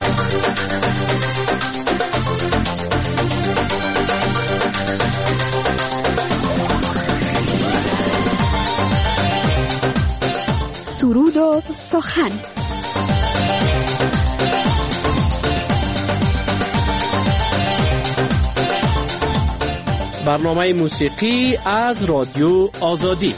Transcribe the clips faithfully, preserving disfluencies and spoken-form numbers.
سرود و سخن. برنامه موسیقی از رادیو آزادی.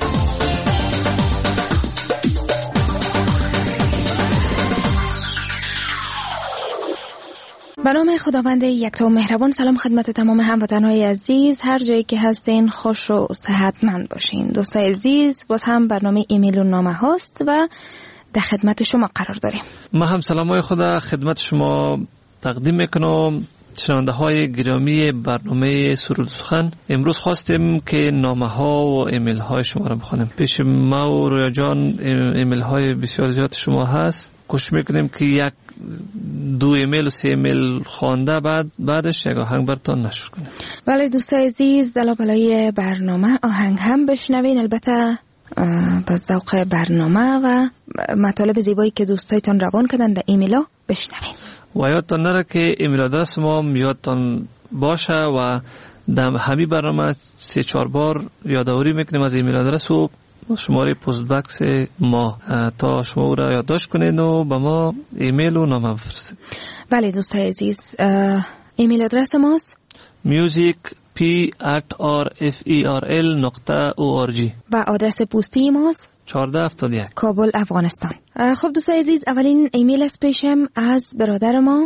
به نام خداوند یکتا و مهربان. سلام خدمت تمام هموطنهای عزیز، هر جایی که هستین خوش و صحتمند باشین. دوستای عزیز، باز هم برنامه ایمیل و نامه هاست و در خدمت شما قرار داریم. ما هم سلامای خدا خدمت شما تقدیم میکنم. شنونده های گرامی برنامه سرود سخن، امروز خواستیم که نامه ها و ایمیل های شما را بخونیم. پیش ما و رویا جان ایمیل های بسیار زیاد شما هست. کوشش میکنیم که یک دو ایمیل و سه ایمیل خوانده بعد بعدش یک آهنگ براتون نشر کنیم. بله دوستای عزیز، دلا بلای برنامه آهنگ هم بشنوین، البته با ذوق برنامه و مطالب زیبایی که دوستایتان روان کردن در ایمیلا بشنوین. و یادتان نره که ایمیل آدرس ما یادتان باشه و در همین برنامه سه چهار بار یادآوری میکنیم از ایمیل آدرس و شماره پست باکس ما تا شما او را یادداشت کنید و به ما ایمیل و نامه بفرستید. بله دوستای عزیز، ایمیل آدرس ماست music p at r f e r l dot org و آدرس پستی ماست چهارده هفتاد و یک کابل افغانستان. خب دوستای عزیز، اولین ایمیل از پیشم از برادر ما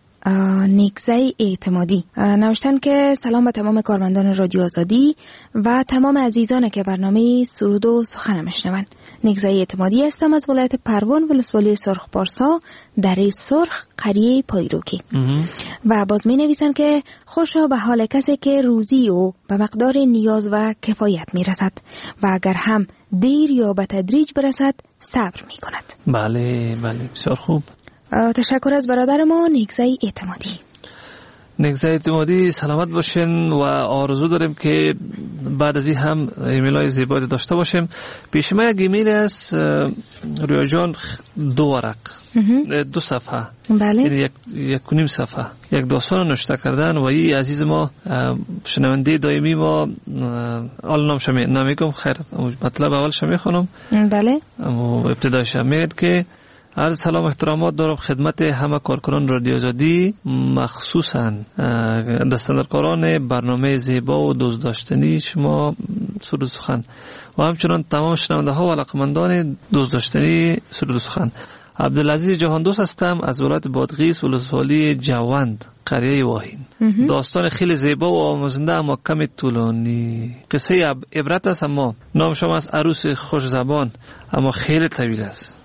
نیکزای اعتمادی نوشتن که سلام به تمام کارمندان رادیو آزادی و تمام عزیزان که برنامه سرود و سخن میشنون. نیکزای اعتمادی هستم از ولایت پروان ولسوالی سرخ پارسا دره سرخ قریه پایروکی. و باز می نویسن که خوشا به حال کسی که روزی او به مقدار نیاز و کفایت می رسد و اگر هم دیر یا به تدریج برسد صبر می کند. بله بله بسیار خوب. تشکر از برادر ما نیکزای اعتمادی. نیکزای اعتمادی سلامت باشین و آرزو داریم که بعد از این هم ایمیل های زیبایی داشته باشیم. پیش ما یک ایمیل است رویا جان، دو ورق دو صفحه، بله یعنی یک یک و نیم صفحه یک داستان نوشته کردن و این عزیز ما شنونده دائمی ما اول نام شمی نمیگم، خیر مطلب اولش میخونم. بله ابتدایش میگه که عرض سلام احترامات دارم خدمت همه کارکنان رادیو آزادی، مخصوصاً دستاندرکاران برنامه زیبا و دوست داشتنی شما سرود سخن و همچنان تمام شنونده ها و علاقمندان دوست داشتنی سرود سخن. عبدالعزیز جهان دوست هستم از ولایت بادغیس ولسوالی جوند قریه واهین. داستان خیلی زیبا و آموزنده اما کمی طولانی. قصه عبرت است، اما نام شما از عروس خوش زبان اما خیلی طویل است.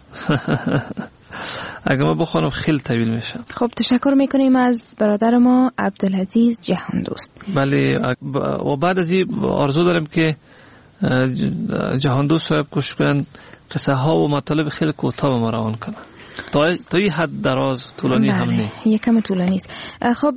اگه ما بخونم خیلی طویل میشه. خب تشکر میکنیم از برادر ما عبدالعزیز جهان دوست. بله و بعد از این آرزو داریم که جهان دوست صاحب کوشش کنن قصه ها و مطالب خیلی کوتاه به ما روان کنن تا تا این حد دراز طولانی هم نه، یکم طولانی است. خب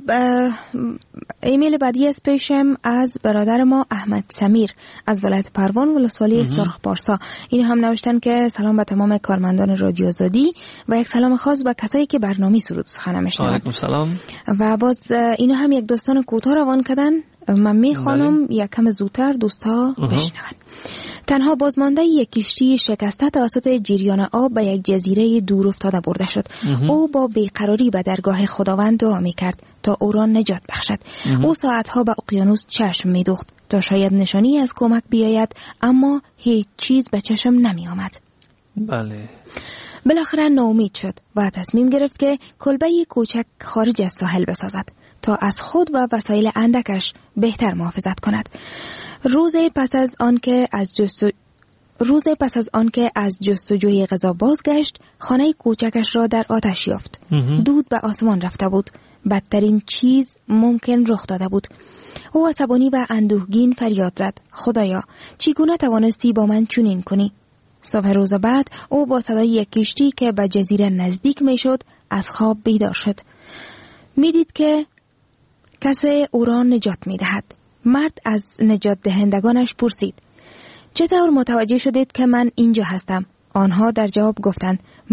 ایمیل بعدی از پیشم از برادر ما احمد سمیر از ولایت پروان ولسوالی سرخ پارسا. این هم نوشتن که سلام به تمام کارمندان رادیو آزادی و یک سلام خاص به کسایی که برنامه سرود سخن میشنون. علیکم سلام. و باز اینو هم یک داستان کوتاه روان کردن، من میخوانم یک کم زودتر دوستا بشنون. تنها بازمانده یک کشتی شکسته توسط جریان آب به یک جزیره دور افتاده برده شد. او با بیقراری به درگاه خداوند دعا میکرد تا او را نجات بخشد. او ساعتها به اقیانوس چشم میدوخت تا شاید نشانی از کمک بیاید، اما هیچ چیز به چشم نمی آمد. بله. بالاخره ناامید شد و تصمیم گرفت که کلبه کوچک خارج از ساحل بسازد تا از خود و وسایل اندکش بهتر محافظت کند. روز پس از آن که از جستو... روز پس از آن که از جستجوی غذا بازگشت، خانه کوچکش را در آتش یافت. دود به آسمان رفته بود. بدترین چیز ممکن رخ داده بود. او عصبانی و اندوهگین فریاد زد: خدایا، چگونه توانستی با من چنین کنی؟ صبح روز بعد او با صدای یک کشتی که به جزیره نزدیک میشد از خواب بیدار شد. میدید که کسی او را نجات میدهد. مرد از نجات دهندگانش پرسید: چطور متوجه شدید که من اینجا هستم؟ آنها در جواب گفتند: ما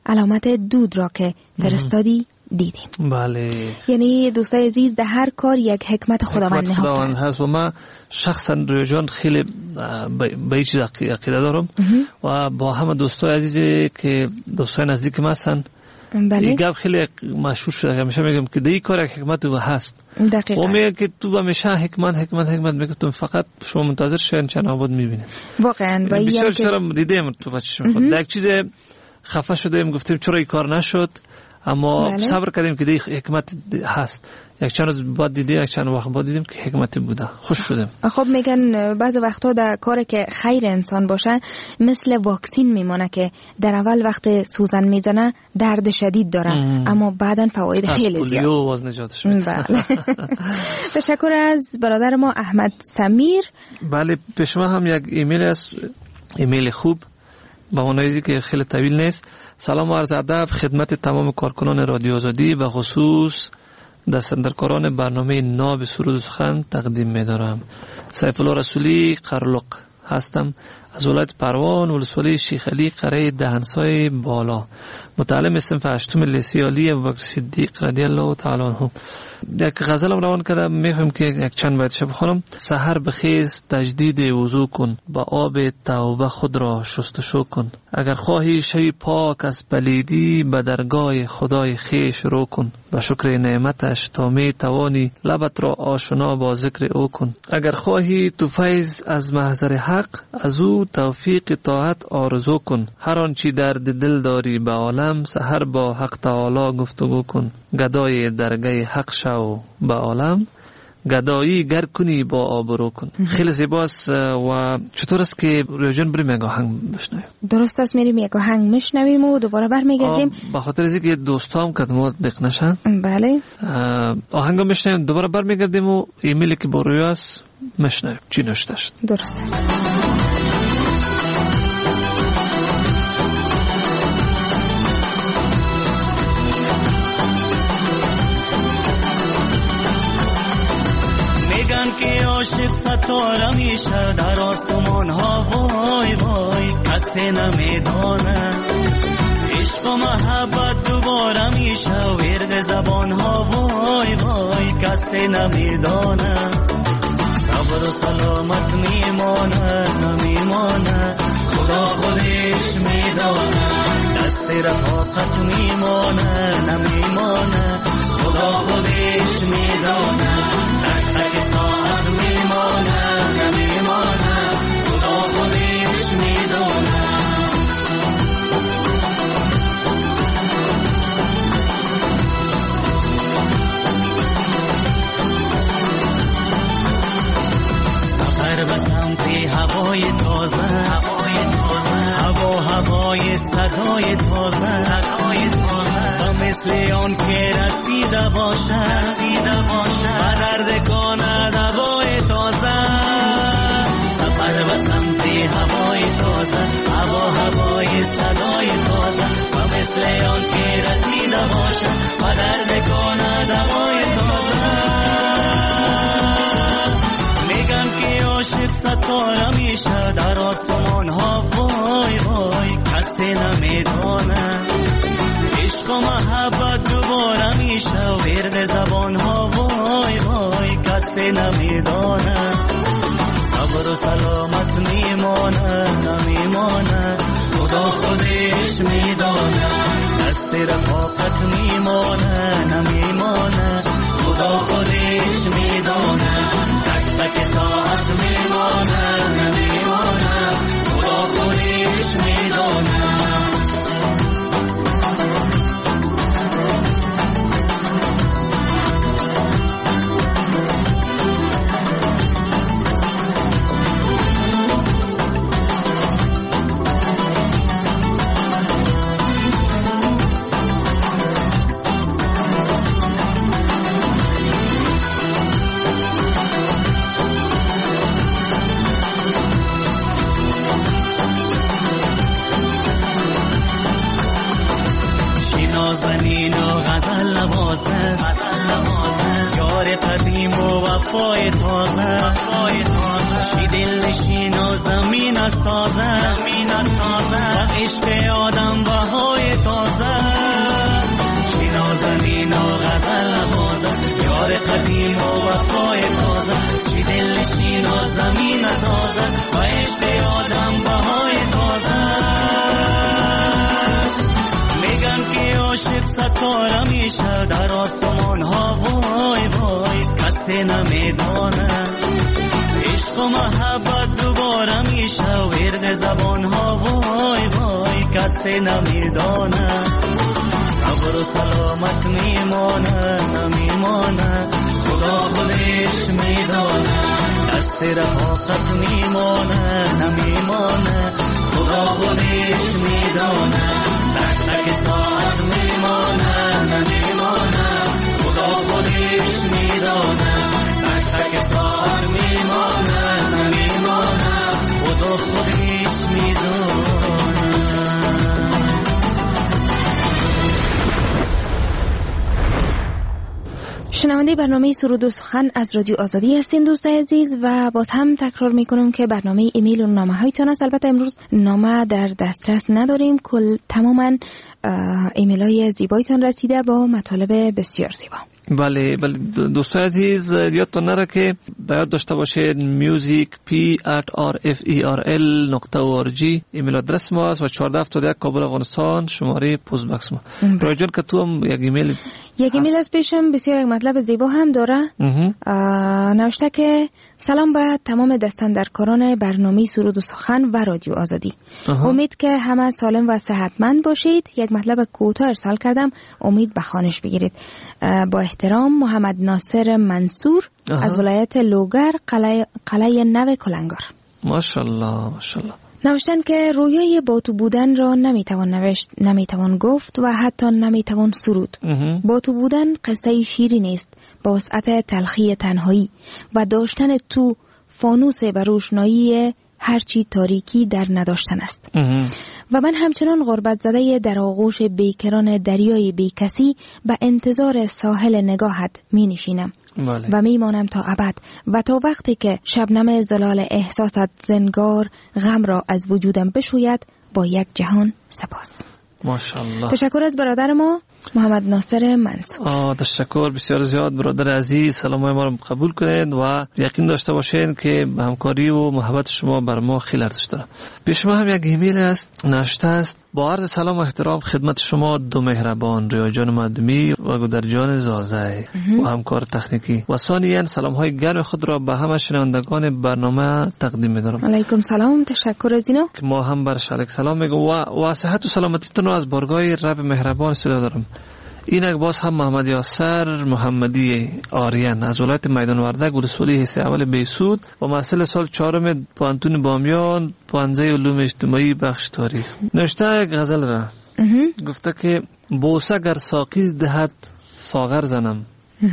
علامت دود را که فرستادی دیدیم. بله. یعنی دوستای عزیز در هر کار یک حکمت خداوند نهفته هست و من شخصا رویا جان خیلی به این چیز عقیده دارم و با همه دوستای عزیزی که دوستای نزدیک ما هستن. بله. این گپ خیلی مشهور شده، همیشه میگم که در این کار یک حکمت و هست. دقیقاً. و میگه که تو همیشه حکمت حکمت حکمت میگه، تو فقط شما منتظر شین چند آباد میبینید. واقعا و بسیار چرا دیدیم تو بچه‌ش خود یک چیز خفه شدیم گفتیم چرا این کار نشد، اما بله. صبر کردیم که دیگه حکمت هست. یک چند روز بعد دیدیم، یک چند وقت بعد دیدیم که حکمتی بوده، خوش شدیم. خب میگن بعضی وقتا در کاری که خیر انسان باشه مثل واکسین میمونه که در اول وقت سوزن میزنه درد شدید داره ام. اما بعداً فواید خیلی زیاد. از پولیو باز نجاتش میده. بله. تشکر از برادر ما احمد سمیر. بله پیش ما هم یک ایمیل است، ایمیل خوب با اونایی که خیلی طویل نیست. سلام و عرض ادب خدمت تمام کارکنان رادیو آزادی و خصوص دستندرکاران برنامه ناب سرود و سخن تقدیم می‌دارم. سیف الله رسولی قرلق هستم از ولایت پروان ولسوالی شیخ علی قره دهنسای بالا، متعلم صنف هشتم لیسه عالی ابوبکر صدیق رضی الله تعالی عنه. یک غزلم روان کردم، میخوام که یک چند بیتش بخونم. سحر بخیز تجدید وضو کن، با آب توبه خود را شستشو کن. اگر خواهی شوی پاک از پلیدی، به درگاه خدای خیش رو کن. با شکر نعمتش تا می توانی لبت را آشنا با ذکر او کن. اگر خواهی تو فیض از محضر حق، از او توفیق طاعت آرزو کن. هر آنچه درد دل داری به عالم، سحر با حق تعالی گفتگو کن. گدای درگاه حق شو به عالم، گدایی گر کنی با آبرو کن. خیلی زیباست. و چطور است که رویجان بریم یک آهنگ بشنویم؟ درست است، میریم یک آهنگ میشنویم و دوباره برمیگردیم. به خاطر از اینکه دوستام کدمات دق نشن. بله. آهنگ میشنویم دوباره برمیگردیم و ایمیلی که با رویا است میشنویم چی نوشته شد. درست است. که عاشق ستاره میشه در آسمان ها، وای وای کسی نمیدانه. عشق و محبت دوباره میشه ورد زبان ها، وای وای کسی نمیدانه. صبر و سلامت میمانه نمیمانه، خدا خودش میدانه. دست رفاقت میمانه نمیمانه، خدا خودش میدانه. هوای تازه هوای تازه هوا هوای صدای تازه صدای تازه و مثل آن که رسیده باشه رسیده باشه و درد کنه دوای تازه. سفر و سمت هوای تازه هوا هوای صدای تازه و مثل آن که رسیده باشه و درد کنه دوای تازه. عاشق ستاره میشه در آسمان ها، وای وای کسی نمیدانه. عشق و محبت دوباره میشه ورد زبان ها، وای وای کسی نمیدانه. صبر و سلامت میمانه نمیمانه، خدا خودش میدانه. دست رفاقت میمانه نمیمانه، خدا خودش میدانه. تک تک ساعت میمانه نمیمانه، خدا خودش میدانه. قدیم و وفای تازه، چی دلنشین و زمین تازه و عشق آدم بهای تازه. میگن که عاشق ستاره میشه در آسمان ها، وای وای کسی نمیدانه. عشق و محبت دوباره میشه ورد زبان ها، وای وای کسی نمیدانه. صبر و سلامت میمانه نمیمانه، خدا خودش میدانه. دست رفاقت میمانه نمیمانه، خدا خودش میدانه. در تک ساعت میمانه نمیمانه، خدا خودش میدانه. در تک ساعت میمانه نمیمانه، خدا خودش میدانه. شنونده برنامه سرود و سخن از رادیو آزادی هستین دوست عزیز و باز هم تکرار میکنم که برنامه ایمیل و نامه هایتان است. البته امروز نامه در دسترس نداریم، کل تماما ایمیل های زیبایتان رسیده با مطالب بسیار زیبا. بله بله دوستان عزیز، یادتون نره که باید داشته باشید میوزیک پی ات آر اف ای آر ال نقطه او آر جی ایمیل آدرس ما است و چهارده هفتاد و یک کابل افغانستان شماره پست باکس ما. رایجان که تو هم یک ایمیل یک ایمیل از پیشم بسیار یک مطلب زیبا هم داره. نوشته که سلام به تمام دستاندرکاران برنامه سرود و سخن و رادیو آزادی. آها. امید که همه سالم و صحتمند باشید. یک مطلب کوتاه ارسال کردم، امید به خوانش بگیرید. با احترام محمد ناصر منصور آها. از ولایت لوگر، قلعه قلعه نو کلنگار. ماشاءالله ماشاءالله. نوشتن که رویای با تو بودن را نمیتوان نوشت، نمیتوان گفت و حتی نمیتوان سرود. با تو بودن قصه شیرین است با وسعت تلخی تنهایی و داشتن تو فانوس و روشنایی هرچی تاریکی در نداشتن است. و من همچنان غربت زده در آغوش بیکران دریای بیکسی به انتظار ساحل نگاهت می نشینم. بله. و میمانم تا ابد و تا وقتی که شبنم زلال احساسات زنگار غم را از وجودم بشوید با یک جهان سپاس. ماشاءالله. تشکر از برادر ما محمد ناصر منصور. آه تشکر بسیار زیاد برادر عزیز، سلام ما رو قبول کنید و یقین داشته باشین که همکاری و محبت شما بر ما خیلی ارزش داره. پیش ما هم یک ایمیل است نوشته است: با عرض سلام و احترام خدمت شما دو مهربان ریاجان مدمی و گودرجان زازای و همکار تکنیکی و ثانیاً سلام های گرم خود را به همه شنوندگان برنامه تقدیم می‌دارم. علیکم سلام، تشکر از اینا. ما هم بر شما سلام میگم و و صحت و سلامتیتون رو از بارگاه رب مهربان استفاده دارم. اینک باز هم محمد یاسر محمدی آریان از ولایت میدان وردک ولسوالی حصه اول بیسود و محصل سال چهارم پانتون بامیان پانزه علوم اجتماعی بخش تاریخ. نوشته یک غزل را گفته که بوسه گر ساقی دهد ساغر زنم،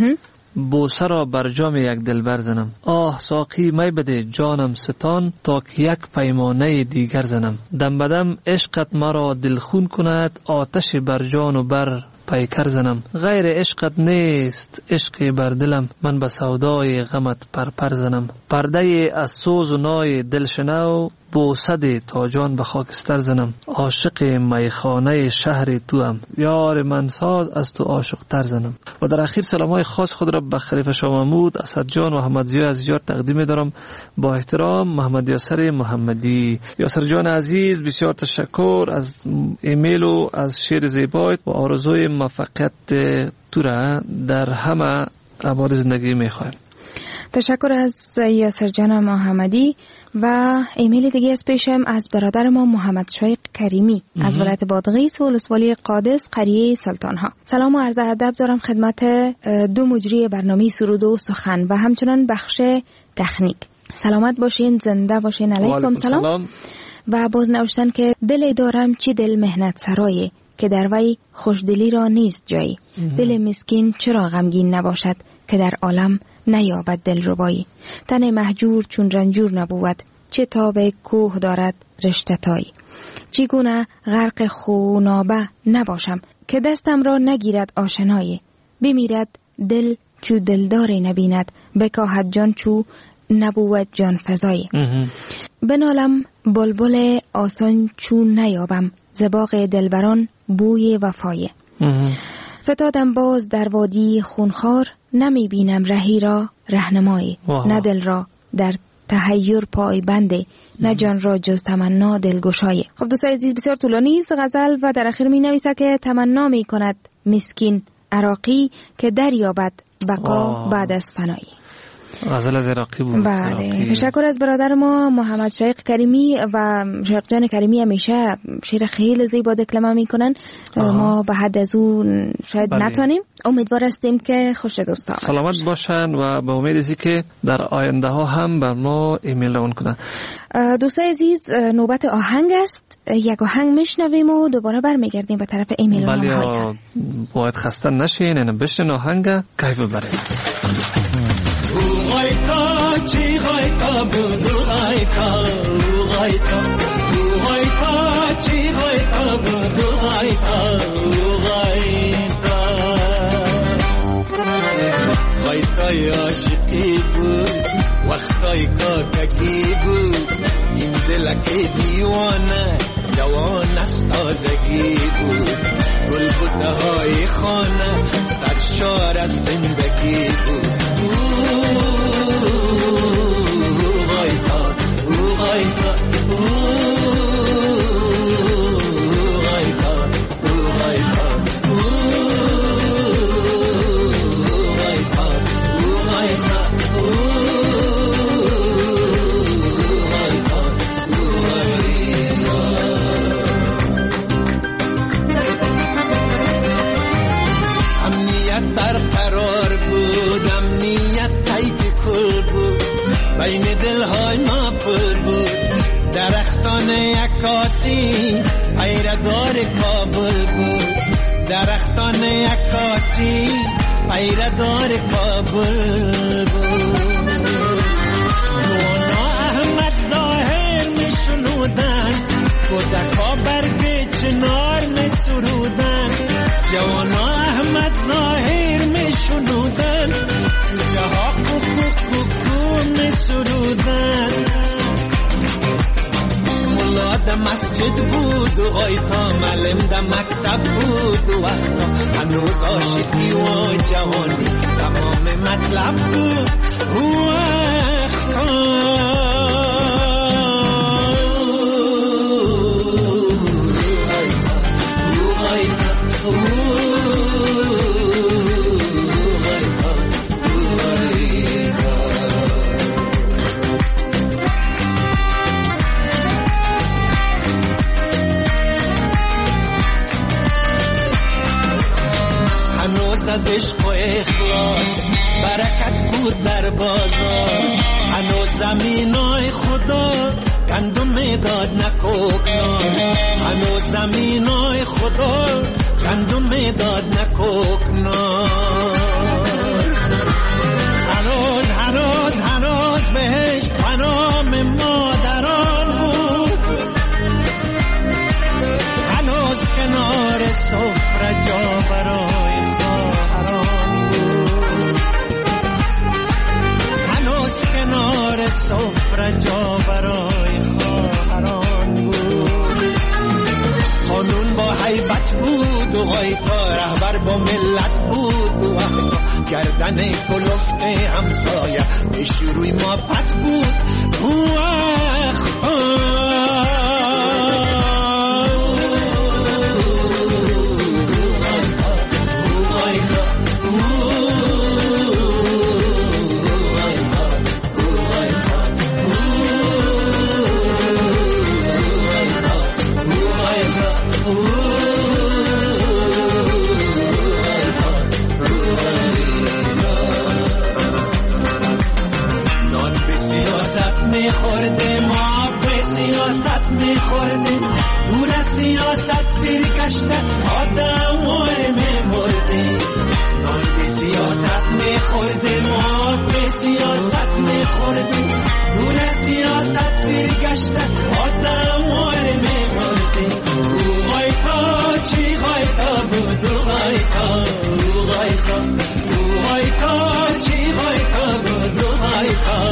بوسه را بر جام یک دلبر زنم. آه ساقی می بده جانم ستان تا که یک پیمانه دیگر زنم. دم بدم عشقت مرا دلخون کند آتش بر جان و بر پیکر زنم. غیر عشقت نیست عشق بر دلم من به سودای غمت پرپر زنم. پرده از سوز و نای دل شنو بوسه تا جان به خاکستر زنم. عاشق میخانه شهر تو هم یار من ساز از تو عاشق تر زنم. و در اخیر سلام های خاص خود را به خلیفه شاه محمود اسد جان و احمد ضیاء عزیزیار تقدیم دارم. با احترام محمد یاسر محمدی. یاسر جان عزیز بسیار تشکر از ایمیل و از شعر زیبایت و آرزوی موفقیت تو را در همه ابعاد زندگی میخوایم. تشکر از یاسر جان محمدی. و ایمیل دیگه از پیشم از برادر ما محمد شایق کریمی از ولایت بادغیس و ولسوالی قادس قریه سلطان ها. سلام و عرض ادب دارم خدمت دو مجری برنامه سرود و سخن و همچنان بخش تکنیک. سلامت باشین، زنده باشین. علیکم سلام. سلام. و باز نوشتن که دل دارم چی دل مهنت سرایه که در وی خوشدلی را نیست جایی. دل مسکین چرا غمگین نباشد که در عالم نیابد دل ربایی. تن مهجور چون رنجور نبود چه تاب کوه دارد رشته تایی. چگونه غرق خونابه نباشم که دستم را نگیرد آشنایی. بمیرد دل چو دلداری نبیند بکاهد جان چو نبود جان فزایی. بنالم بلبل آسان چون نیابم ز باغ دلبران بوی وفای. فتادم باز در وادی خونخوار، نمی بینم رهی را رهنمایی، نه دل را در تحیر پای بنده، نه جان را جز تمنا دلگشای. خب دوستای عزیز، بسیار طولانی است غزل و در آخر می نویسد که تمنا می کند مسکین عراقی که دریابد بقا بعد از فنایی. غزل از عراقی بود. بله، تشکر از برادر ما محمد شایق کریمی و شایق جان کریمی. همیشه شعر خیلی زیبا دکلمه میکنن. ما به حد از اون شاید بله. نتونیم. امیدوار هستیم که خوش دوستا سلامت باشن و به امید ازی که در آینده ها هم بر ما ایمیل رون کنن. دوستای عزیز، نوبت آهنگ است. یک آهنگ میشنویم و دوباره برمیگردیم به طرف ایمیل ها. بله، باید خسته نشین، اینم بشنن آهنگ کیف ببرید. غایتا چی غایتا بودو غایتا غایتا غایتا چی غایتا بودو غایتا غایتا غایتای عاشقی بود وقتای کاکگی بود این دلک دیوانه جوان از تازگی بود گل بوته های خانه سرشار از زندگی بود غایتا غایتا غایتا برقرار بود، امنیت تایت کل بود، بین دلهای ما پر بود، درختان عکاسی پیردار کابل بود، درختان عکاسی پیردار کابل بود. نونا احمد ظاهر می شنودن، کودکا برگ چنار می سرودن، جوانا احمد ظاهر می شنودن، جوجه ها کوکو کوکو می سرودن. ملا ده مسجد بود و غایتا معلم ده مکتب بود و وقتا هنوز عاشقی و جوانی تمام مطلب بود و وقتا از عشق و اخلاص برکت بود در بازار، هنوز زمینای خدا گندم داد نکوکنار، هنوز زمینای خدا گندم داد نکوکنار. هنوز هنوز هنوز بهش پنام مادران بود، هنوز کنار سفره جا برای سفره جا برای خواهران بود. قانون با حیبت بود و غایتا رهبر با ملت بود و وقتا گردن کلفت همسایه پیش روی ما پت بود و وقتا میخورده ما به سیاست میخورده دور از سیاست برگشته آدم واره میمورده. نان به سیاست میخورده ما به سیاست میخورده دور از سیاست برگشته آدم واره میمورده. غایتا چی غایتا بود غایتا غایتا غایتا چی غایتا بود غایتا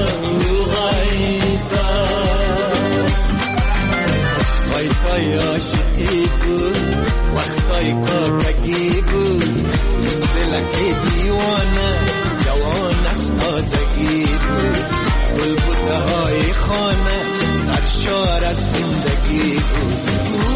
غایتای عاشقی بود وقتای کاکگی بود دیوانه جوان است تازگی بود گل بوته های خانه سرشار از زندگی بود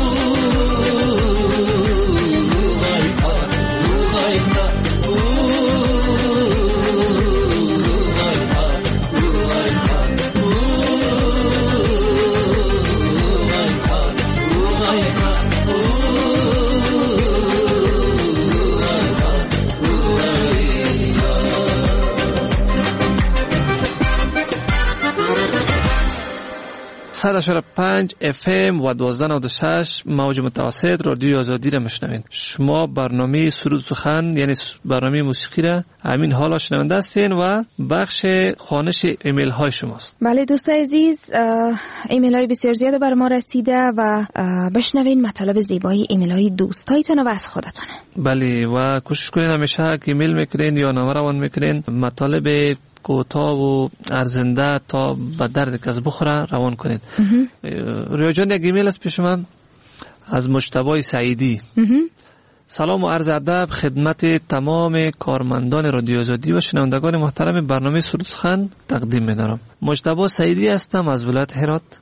صد و اشاره پنج اف ام و دوازده نود و شش موج متوسط رادیو آزادی را میشنوید. شما برنامه سرود سخن یعنی برنامه موسیقی را همین حالا شنونده هستین و بخش خوانش ایمیل های شماست. بله دوست عزیز، ایمیل های بسیار زیاده بر ما رسیده و بشنوین مطالب زیبایی ایمیل های دوستایتان و از خودتان. بله و کوشش کنین همیشه که ایمیل میکنین یا نامه روان میکنین مطالب کوتاه و ارزنده تا به درد کس بخوره روان کنید. رویا جان یک ایمیل است پیش من از مجتبی سعیدی. سلام و عرض ادب خدمت تمام کارمندان رادیو آزادی و شنوندگان محترم برنامه سرود سخن تقدیم می‌دارم. مجتبی سعیدی هستم از ولایت هرات.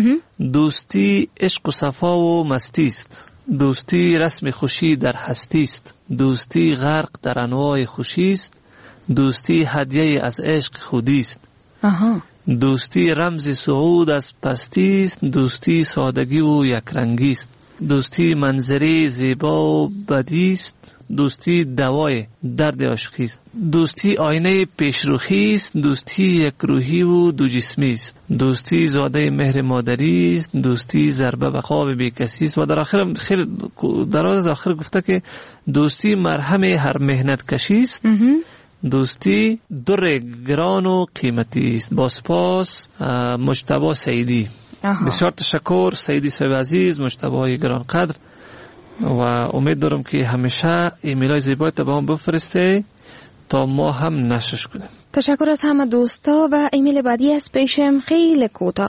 دوستی عشق و صفا و مستی است. دوستی رسم خوشی در هستی است. دوستی غرق در انواع خوشی است. دوستی هدیه از عشق خودی است. دوستی رمز صعود از پستی است. دوستی سادگی و یکرنگی است. دوستی منظره زیبا و بدی است. دوستی دوای درد عاشقی است. دوستی آینه پیشروخی است. دوستی یک روحی و دو جسمی است. دوستی زاده مهر مادری است. دوستی ضربه به خواب بیکسی است. و در آخر خیلی دراز آخر گفته که دوستی مرهم هر مهنت کشی است. دوستی در گران و قیمتی است. با سپاس مجتبی سعیدی. بسیار تشکر سعیدی صاحب عزیز، مجتبی گران قدر و امید دارم که همیشه ایمیل های زیبای تا به ما بفرسته تا ما هم نشرش کنیم. تشکر از همه دوستا و ایمیل بعدی از پیشم خیلی کوتاه.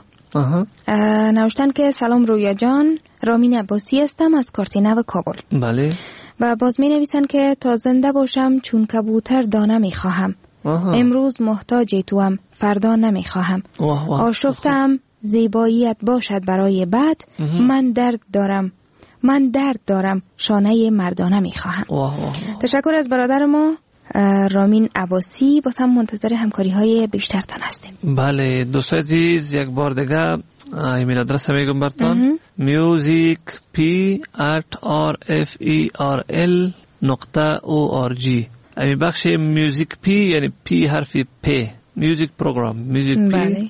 نوشتن که سلام رویا جان، رامین عباسی هستم از کارتینو کابل. بله. و باز می نویسن که تا زنده باشم چون کبوتر دانه می خواهم. امروز محتاج توام فردا نمی خواهم. آشفتم زیباییت باشد برای بعد. من درد دارم من درد دارم شانه مردانه می خواهم. تشکر از برادر ما رامین عباسی. باز هم منتظر همکاری های بیشتر تان هستیم. بله دوستان عزیز، یک بار دیگه ایمیل آدرس میگم براتون music p at r f e r l نقطه o r g. این بخش میوزیک پی یعنی پی حرف پ میوزیک پروگرام میوزیک پی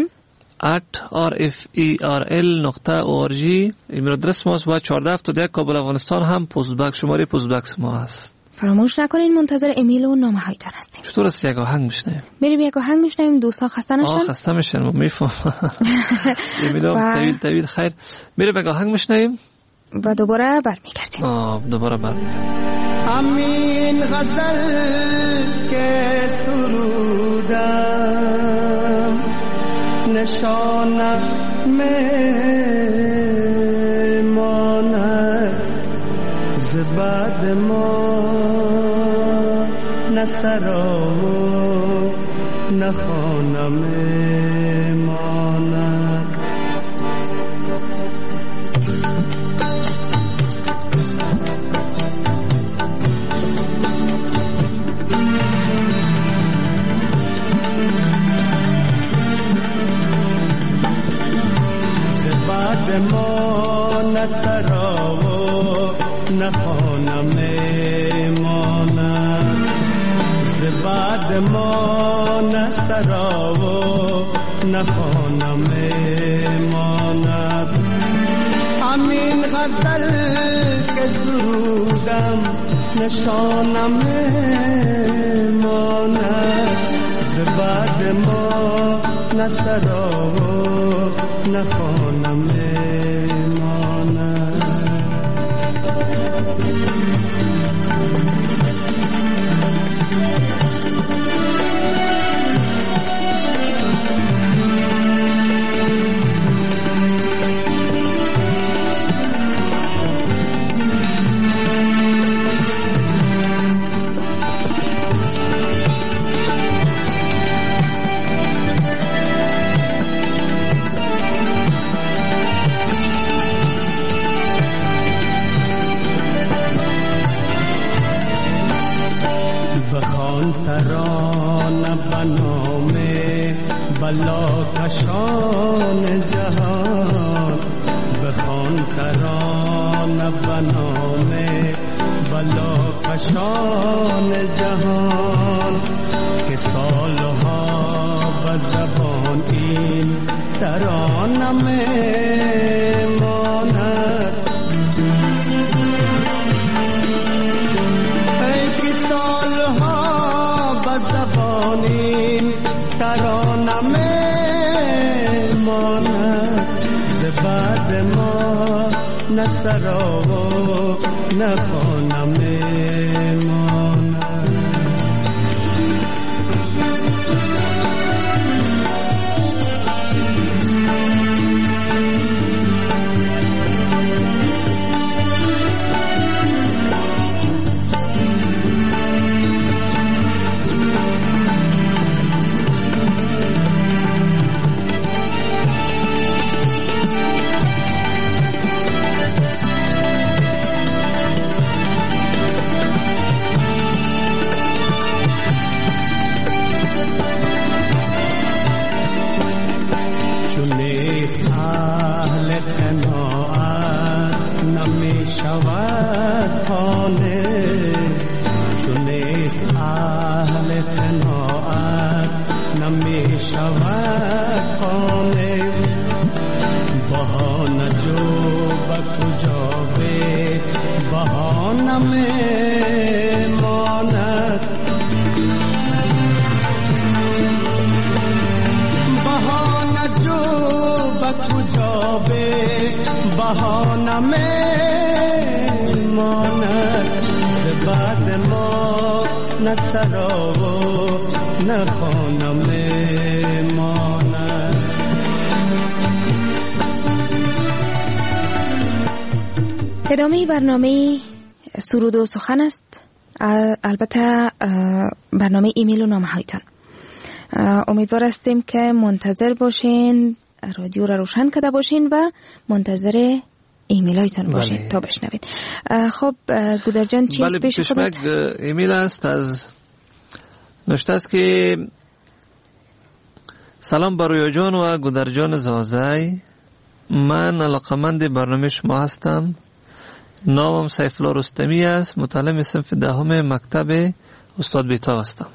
at r f e r l نقطه o r g ایمیل آدرس ماست و چهارده هفتاد و یک کابل افغانستان هم پست بکس شماره پست بکس ما هست. فراموش نکنین منتظر ایمیل و نامه هایتان هستیم. چطور است یک آهنگ میشنیم؟ بریم یک آهنگ میشنیم. دوستان خسته نشن؟ آه خسته میشن ما میفهم. ایمیلام طویل طویل خیر. بریم یک آهنگ میشنیم و دوباره برمیگردیم. آه دوباره برمیگردیم. همین غزل که سرودم نشانه میماند زباد ما نسرا و نخانه میماند. زباد ما نسرا و نخانه میماند. زباد ما نسرا و نخانه میماند. همین غزل که سرودم نشانه میماند. زباد ما نسرا و نخانه میماند. بخوان ترانه بنام بلا کشان جهان، بخوان ترانه بنام بلا کشان جهان، که سالها به زبان این ترانه میماند. ای که سالها به زبان این ترانه میماند، ز بعد ما نه سرا و نه خانه میماند. ادامه برنامه سرود و سخن است. البته برنامه ایمیل و نامه هایتان. امیدوار هستیم که منتظر باشین، رادیو را روشن کرده باشین و منتظر ایمیل هایتان باشین. بله. تا بشنوین. خب گودر جان چیز بله پیش خودت؟ ایمیل است از نوشته است که سلام بر رویا جان و گودر جان زازای، من علاقمند برنامه شما هستم. نامم سیف الله رستمی است، متعلم صنف دهم مکتب استاد بیتا هستم.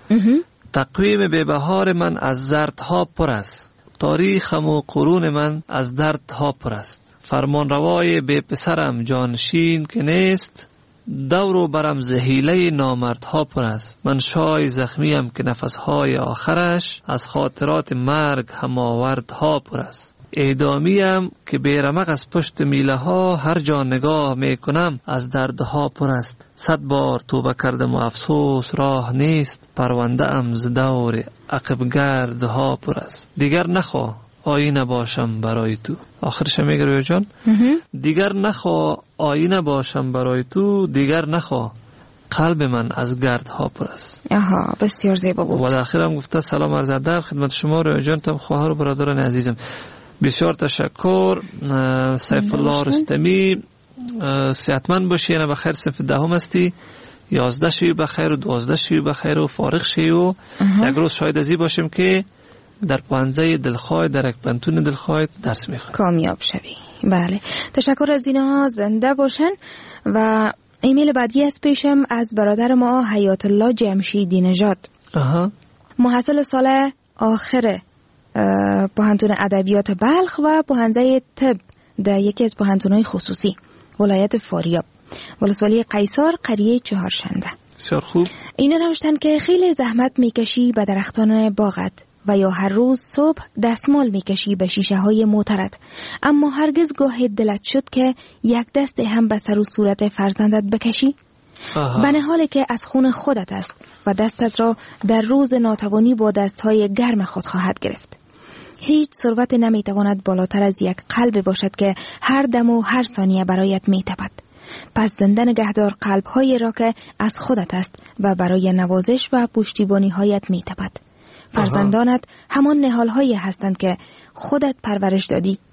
تقویم بهبهار من از زردها پر است، تاریخم و قرون من از دردها پر است. فرمان روای بی پسرم جانشین که نیست، دور و برم زهیله نامردها پر است. من شای زخمیم که نفسهای آخرش از خاطرات مرگ هماوردها پر است. اعدامیم که بیرمق از پشت میله ها هر جا نگاه میکنم از دردها پر است. صد بار توبه کردم و افسوس راه نیست، پرونده ام ز دور عقب گردها پر است. دیگر نخوا آینه باشم برای تو. آخرش میگه رویا جان دیگر نخوا آینه باشم برای تو، دیگر نخوا قلب من از گردها پر است. آها بسیار زیبا بود. و در آخر هم گفته سلام عرض ادب خدمت شما رویا جان، تم خواهر و برادران عزیزم. بسیار تشکر سیف الله رستمی، صحتمند باشی. یعنی بخیر صنف دهم هستی، یازده شوی بخیر و دوازده شوی بخیر و فارغ شوی و یک روز شاید ازی باشیم که در پانزه دلخواه در یک پنتون دلخواه درس میخوای کامیاب شوی. بله تشکر از اینها، زنده باشن. و ایمیل بعدی از پیشم از برادر ما حیات الله جمشیدی نژاد، محصل سال آخر پوهنتون ادبیات بلخ و پوهنده طب در یکی از پوهنتون‌های خصوصی ولایت فاریاب، ولسوالی قیصر، قریه چهارشنبه. بسیار خوب. اینا نوشتن که خیلی زحمت میکشی به درختان باغت و یا هر روز صبح دستمال میکشی به شیشه های معترض، اما هرگز گاه دلت شد که یک دست هم به سر و صورت فرزندت بکشی؟ به حالی که از خون خودت است و دستت را در روز ناتوانی با دستهای گرم خود خواهد گرفت. هیچ ثروت نمیتواند بالاتر از یک قلب باشد که هر دم و هر ثانیه برایت میتپد. پس زنده نگهدار قلب‌های را که از خودت است و برای نوازش و پشتیبانی‌هایت میتپد. فرزندانت همان نهال‌هایی هستند که خودت پرورش دادی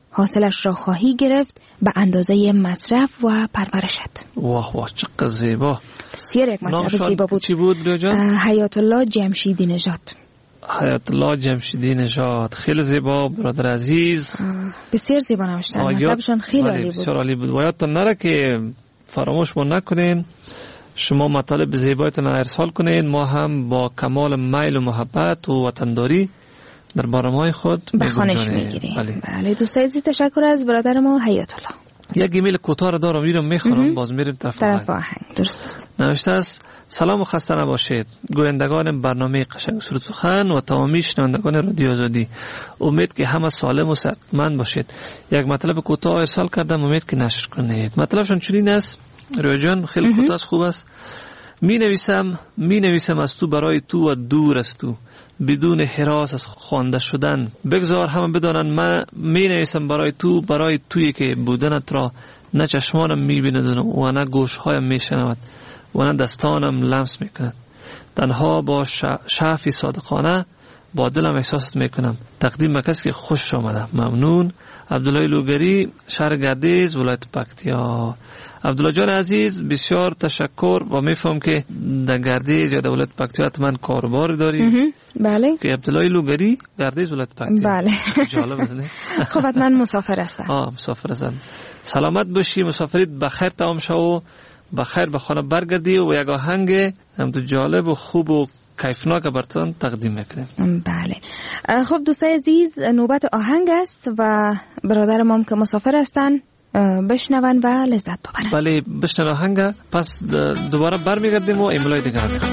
حاصلش را خواهی گرفت به اندازه مصرف و پرورشت. واه واه چقدر زیبا. بسیار یک مطلب زیبا بود. چی بود ریا جان؟ حیات الله جمشیدی نژاد. حیات الله جمشیدی نژاد، خیلی زیبا برادر عزیز، بسیار زیبا نوشتن، مطلبشان خیلی عالی بود. بسیار عالی بود. و یادتون نره که فراموش ما نکنین شما مطالب زیبایتون ارسال کنین، ما هم با کمال میل و محبت و وطنداری در برنامه‌های خود به خوانش میگیریم. بله, بله دوستای عزیز، تشکر از برادر ما حیات الله. یک ایمیل کوتاه دارم میرم میخونم باز میریم طرف طرف آهنگ. درست است. نوشته است: سلام و خسته نباشید گویندگان برنامه قشنگ سرود سخن و تمامی شنوندگان رادیو آزادی، امید که همه سالم و صحتمند باشید. یک مطلب کوتاه ارسال کردم، امید که نشر کنید. مطلبشون چنین است ریا جان، خیلی کوتاه است، خوب است. می نویسم می نویسم از تو برای تو و دور از تو، بدون هراس از خوانده شدن. بگذار همه بدانند من می نویسم برای تو، برای تویی که بودنت را نه چشمانم می بیند و نه گوشهایم می شنود و نه دستانم لمس می کند. تنها با شعفی صادقانه با دلم احساست می کنم. تقدیم به کسی که خوش آمده. ممنون. عبدالله لوگری، شهر گردیز، ولایت پکتیا. عبدالله جان عزیز بسیار تشکر و میفهم که در گردیز یا در ولایت پکتیا حتما کاربار داری. بله. که عبدالله لوگری گردیز ولایت پکتیا. بله. جالب است نه؟ خب حتما مسافر هستم. آه مسافر هستم. سلامت باشی، مسافریت بخیر تمام شو و بخیر به خانه برگردی و یک آهنگ هم تو جالب و خوب و کیفناک براتون تقدیم میکنیم. بله. خب دوستای عزیز، نوبت آهنگ است و برادر ما که مسافر هستن بشنون و لذت ببرن. بله بشنون آهنگ، پس دوباره برمیگردیم و ایمیلای دیگر میخونیم.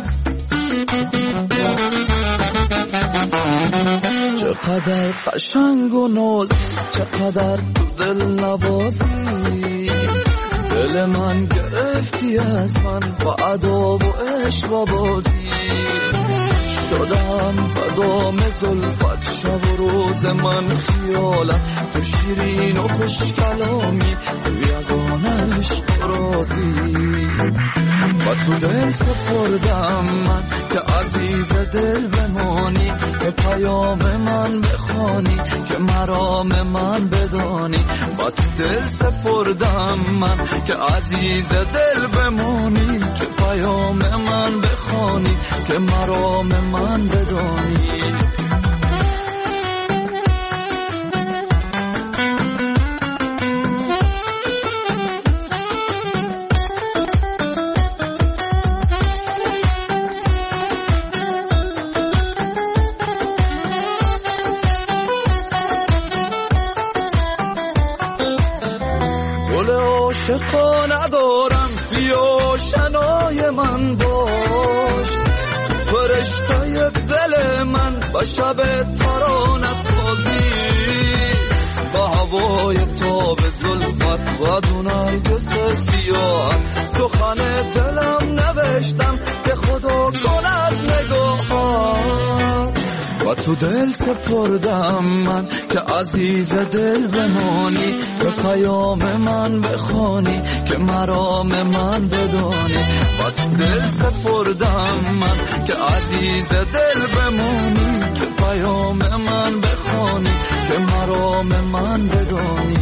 چقدر قشنگ و ناز، چقدر دل نوازی، دل من گرفتی از من با ادا و عشق و بازی. شدم بدام زلفت شب و روز من خیالم، تو شیرین و خوش کلامی، تو یگانه عشق رازی. و تو دل سپردم من که عزیز دل بمانی، که پیام من بخوانی، که مرام من بدانی. و تو دل سپردم من که عزیز دل بمانی، که پیام من بخوانی، که مرام من بدانی. عاشقا ندارم، بیا شنای من باش، فرشته دل من با شب ترانه سازی. با هوای تاب زلفت و دونای گز سیاه، سخن دلم نوشتم که خدا کند نگاهت. و تو دل سپردم من که عزیز دل بمانی، به پیام من بخوانی، که مرام من بدانی. و تو دل سپردم من که عزیز دل بمانی، که پیام من بخوانی، که مرام من بدانی.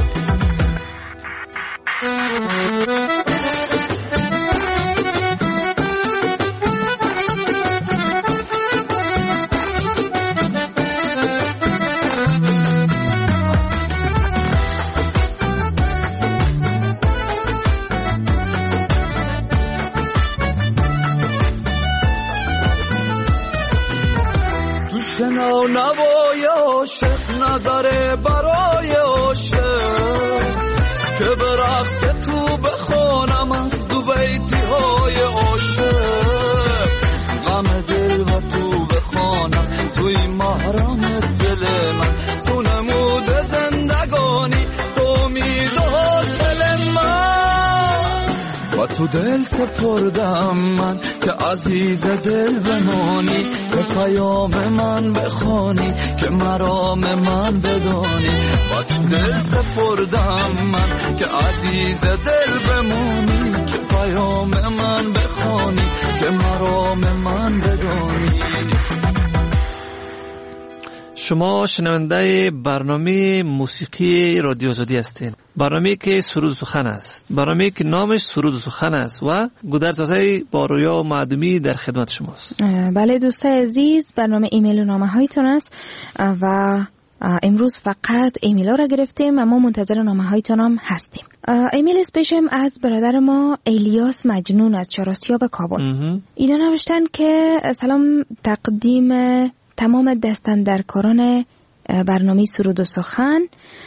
شنو نوای عاشق، نظر برای عاشق، که به رقص تو بخوانم از دو بیتی های عاشق. غم دل و تو بخوانم، توی محرم دل من، تو نمود زندگانی، تو امید و حاصل من. و تو دل سپردم من که عزیز دل بمانی، به پیام من بخوانی، که مرام من بدانی. و تو دل سپردم من که عزیز دل بمانی، که پیام من بخوانی، که مرام من بدانی. شما شنونده برنامه موسیقی رادیو آزادی هستین. برنامه که سرود و سخن است. برنامه که نامش سرود و سخن است و گودرزادی با رویا و معدومی در خدمت شماست. بله دوستای عزیز، برنامه ایمیل و نامه هایتون است و امروز فقط ایمیل ها را گرفتیم، اما منتظر نامه هایتون هم هستیم. ایمیل اسپیشم از برادر ما الیاس مجنون از چهارآسیاب کابل. اینا نوشتن که سلام تقدیم تمام دستاندرکاران برنامه سرود و سخن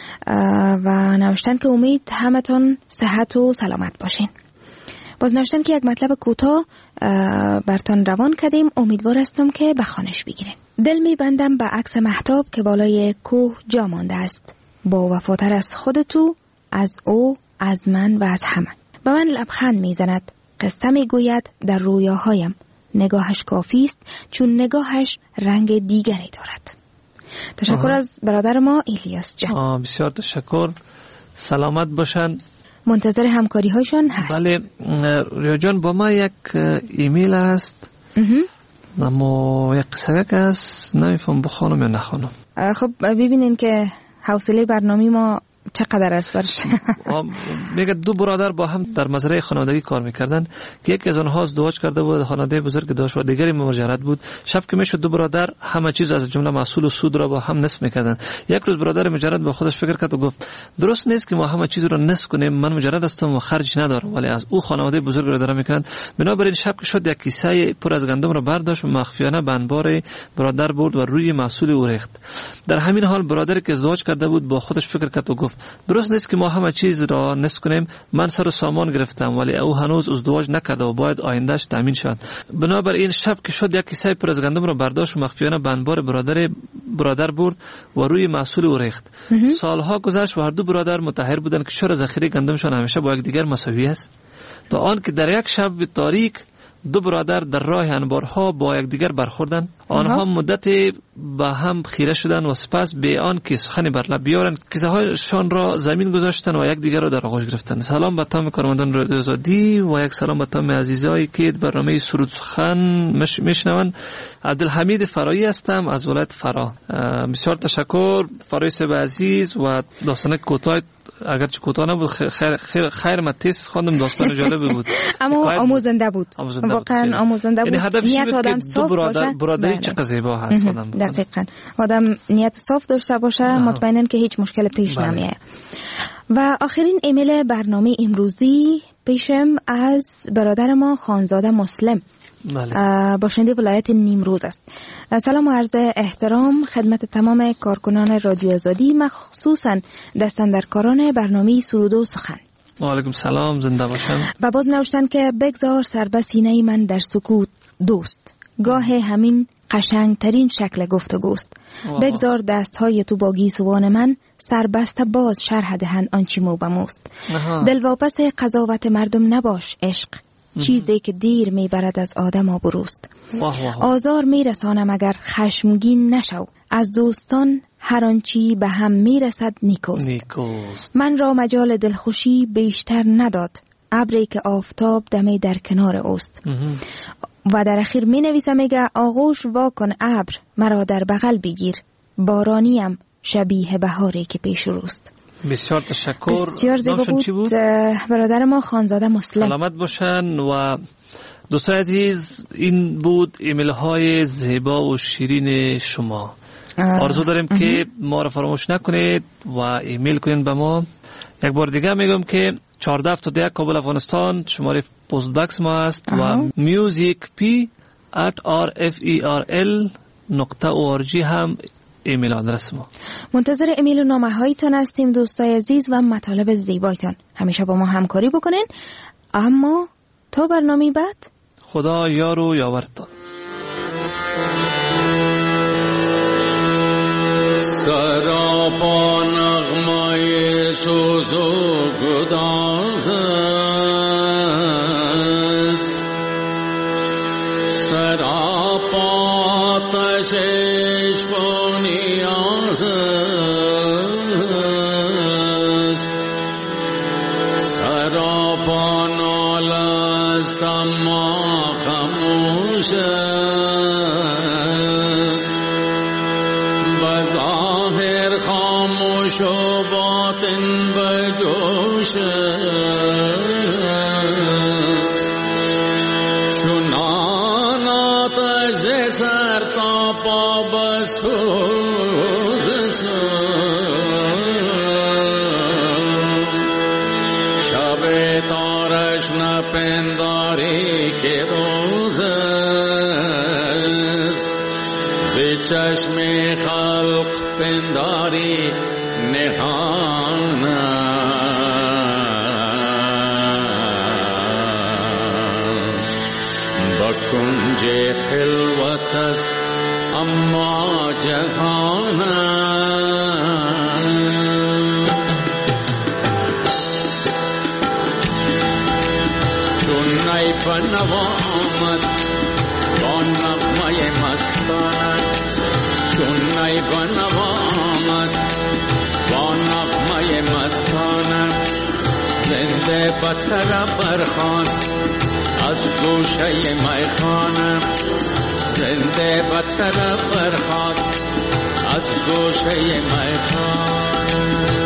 و نوشتن که امید همتون صحت و سلامت باشین. باز نوشتن که یک مطلب کوتاه برتان روان کردیم، امیدوار هستم که به خوانش بگیرین. دل می بندم به عکس مهتاب که بالای کوه جا مانده است، با وفاتر از خودتو، از او، از من و از همه. به من لبخند می زند، قصه می گوید در رویاهایم، نگاهش کافی است چون نگاهش رنگ دیگری دارد. تشکر آه. از برادر ما الیاس جان. بسیار تشکر، سلامت باشن، منتظر همکاری هایشان هست. بله ریا جان، با ما یک ایمیل هست اما یک قصه که هست، نمیفهم بخوانم یا نخوانم. خب ببینین که حوصله برنامه ما چقدر است برش. میگه دو برادر با هم در مزرعه خانوادگی کار میکردن که یکی از آنها ازدواج کرده بود، خانواده بزرگ داشت و دیگری مهاجرت بود. شب که میشد دو برادر همه چیز از جمله محصول و سود را با هم نصف میکردن. یک روز برادر مجرد با خودش فکر کرد و گفت درست نیست که ما همه چیز را نصف کنیم، من مجرد هستم و خرج ندارم ولی از او خانواده بزرگ را دارم میکنند. بنابراین شب که شد یک کیسه پر از گندم را برداشت و مخفیانه به انبار برادر برد و روی محصول او ریخت. در همین حال برادری که ازدواج کرده بود با خودش فکر کرد و گفت درست نیست که ما همه چیز را نصف کنیم، من سر و سامان گرفتم ولی او هنوز ازدواج نکرده و باید آیندهش تامین شد. بنابراین شب که شد یک کیسه پر از گندم را برداشت و مخفیانه به انبار برادر برادر برد و روی محصول او ریخت. سالها گذشت و هر دو برادر متحیر بودند که چرا ذخیره گندمشان همیشه با یکدیگر مساوی است، تا آن که در یک شب تاریک دو برادر در راه انبارها با یکدیگر برخوردند. آنها مدتی به هم خیره شدند و سپس به آن که سخنی بر لب بیارند کیسه هایشان را زمین گذاشتند و یکدیگر را در آغوش گرفتند. سلام به تمام کارمندان رادیو آزادی و یک سلام به تمام عزیزایی که برنامه سرود سخن میشنوند. عبدالحمید فرایی هستم از ولایت فرا. بسیار تشکر فرایی صاحب عزیز و داستان کوتاه اگرچه کوتاه نبود خیر خیر خیر متیس خواندم، داستان جالب بود اما آموزنده بود، واقعا آموزنده بود. نیت آدم صاف باشه، برادری چقدر زیبا هست آدم. دقیقاً آدم نیت صاف داشته باشه مطمئناً که هیچ مشکل پیش نمیاد. و آخرین ایمیل برنامه امروزی پیشم از برادر ما خانزاده مسلم، بله. باشنده ولایت نیمروز است. سلام و عرض احترام خدمت تمام کارکنان رادیو آزادی، مخصوصا دستاندرکاران برنامه سرود و سخن. و علیکم سلام، زنده باشن. و باز نوشتن که بگذار سر به سینه من در سکوت دوست، گاه همین قشنگترین شکل گفتگوست. بگذار دستهای تو با گیسوان من سربسته باز شرح دهن آنچی مو بموست. دل واپس قضاوت مردم نباش عشق، چیزی که دیر میبرد از آدم آبروست. آزار میرسانم اگر خشمگین نشو، از دوستان هر آنچی به هم میرسد نیکوست. نیکوست. من را مجال دلخوشی بیشتر نداد ابری که آفتاب دمی در کنار اوست. و در اخیر می نویسم میگه آغوش واکن ابر مرا در بغل بگیر، بارانیم شبیه بهاری که پیش روست. بسیار تشکر. بسیار زیبا بود. بود برادر ما خانزاده مسلم. سلامت باشن. و دوستان عزیز این بود ایمیل های زیبا و شیرین شما. آرزو داریم اه. که ما را فراموش نکنید و ایمیل کنید به ما. یک بار دیگه میگم که چهارده هفتاد و یک کابل افغانستان شماره پست باکس ما است و میوزیک پی ات آر اف ای آر ال نقطه او آر جی هم ایمیل آدرس ما. منتظر ایمیل و نامه هایتون هستیم دوستای عزیز و مطالب زیبایتون. همیشه با ما همکاری بکنین. اما تا برنامه بعد خدا یار و یاورتان. سراپا نغمه سوز و گداز است، سراپا آتش عشق و نیاز است، سراپا ناله است اما خاموش است. گوش و باطن بجوش است، چونان آتش سر تا پا بسوز است. شب تارش نپنداری که روز است، زی چشم خلق پنداری نهان است. با کنج خلوت است اما جهان است. چون نی بنوا آمد با نغمه مستان، چون نی بنوا آمد با نغمه مستانم، زنده بطر برخاست از گوشه میخانم، زنده بطر برخاست از گوشه میخانم.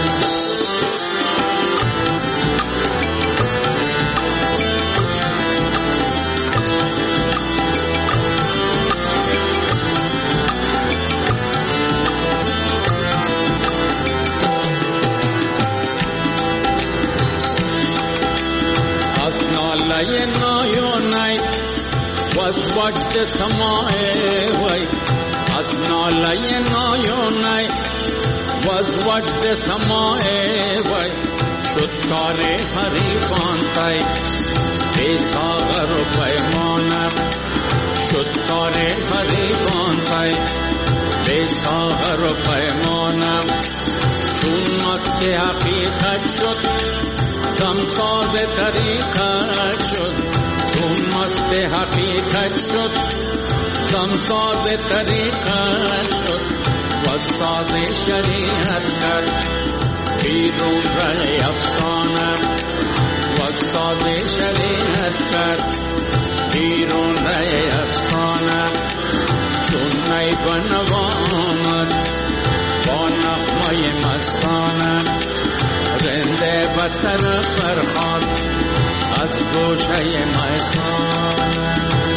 نالای نایونای was watched the samae way, as nalay nayonay was watched the samae way. Shud kare harifan tay besagar paymana, shud kare harifan tay besagar paymana. Chun maske haqiqat shud samsaz tariqat shud, chun maske haqiqat shud samsaz tariqat shud. وساز شریعت کرد بیرون رای افسانه، وساز شریعت کرد بیرون رای افسانه. چون نی بنوا آمد با نغمه مستانه، رنده بطر برخاست از گوشه میخانه.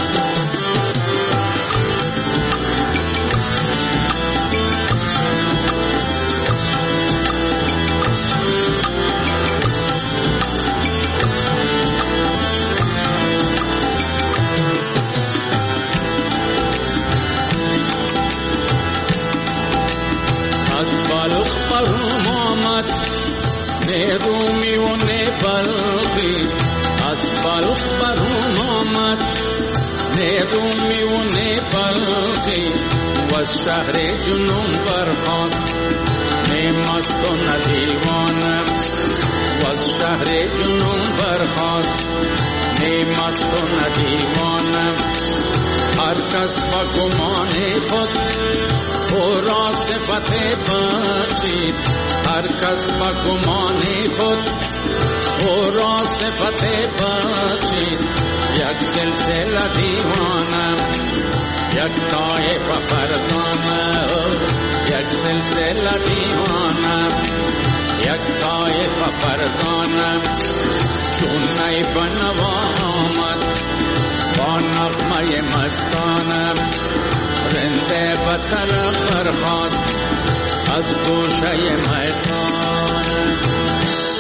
بروم آمد نه رومی و نه بلخی، از بلخ بروم آمد نه رومی و نه بلخی. و شهر جنون برخاست نه مست و نه دیوانه، و شهر جنون برخاست نه مست و نه دیوانه. هر کس با گمان خود او را صفت بخشید، هر کس با گمان خود او را صفت بخشید. یک سلسله دیوانم یک طایفه فردانم، یک سلسله دیوانم یک طایفه فردانم. چون نی بنوا آمد با نغمه مستانم، رنده بطر برخاست از گوشه میخانه.